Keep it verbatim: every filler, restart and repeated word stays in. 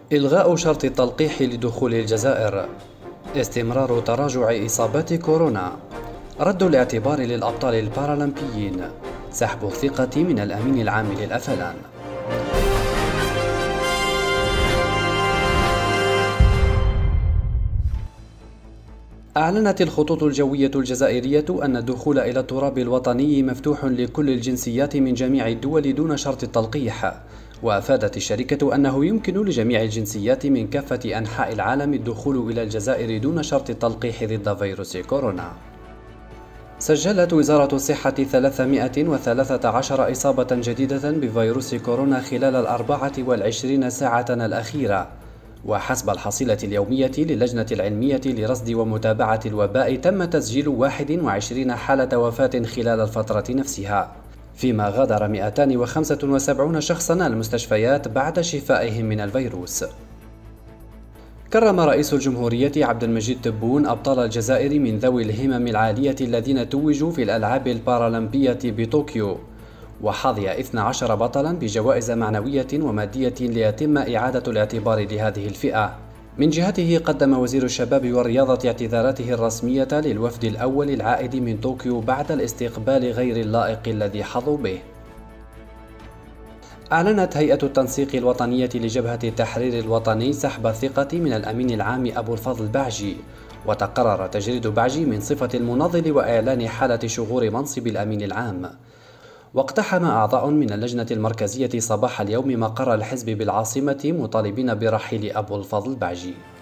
إلغاء شرط التلقيح لدخول الجزائر. استمرار تراجع إصابات كورونا. رد الاعتبار للأبطال البارالمبيين. سحب الثقة من الأمين العام للأفلان. أعلنت الخطوط الجوية الجزائرية أن الدخول إلى التراب الوطني مفتوح لكل الجنسيات من جميع الدول دون شرط التلقيح، وأفادت الشركة أنه يمكن لجميع الجنسيات من كافة أنحاء العالم الدخول إلى الجزائر دون شرط التلقيح ضد فيروس كورونا. سجلت وزارة الصحة ثلاثمائة وثلاثة عشر إصابة جديدة بفيروس كورونا خلال الأربعة والعشرين ساعة الأخيرة، وحسب الحصيلة اليومية للجنة العلمية لرصد ومتابعة الوباء تم تسجيل واحد وعشرين حالة وفاة خلال الفترة نفسها، فيما غادر مئتين وخمسة وسبعين شخصا المستشفيات بعد شفائهم من الفيروس. كرم رئيس الجمهورية عبد المجيد تبون أبطال الجزائر من ذوي الهمم العالية الذين توجوا في الألعاب البارالمبية بطوكيو، وحظي اثنا عشر بطلا بجوائز معنوية ومادية ليتم إعادة الاعتبار لهذه الفئة. من جهته قدم وزير الشباب والرياضة اعتذاراته الرسمية للوفد الأول العائد من طوكيو بعد الاستقبال غير اللائق الذي حظوا به. أعلنت هيئة التنسيق الوطنية لجبهة التحرير الوطني سحب الثقة من الأمين العام أبو الفضل بعجي، وتقرر تجريد بعجي من صفة المناضل وإعلان حالة شغور منصب الأمين العام. واقتحم أعضاء من اللجنة المركزية صباح اليوم مقر الحزب بالعاصمة مطالبين برحيل أبو الفضل بعجي.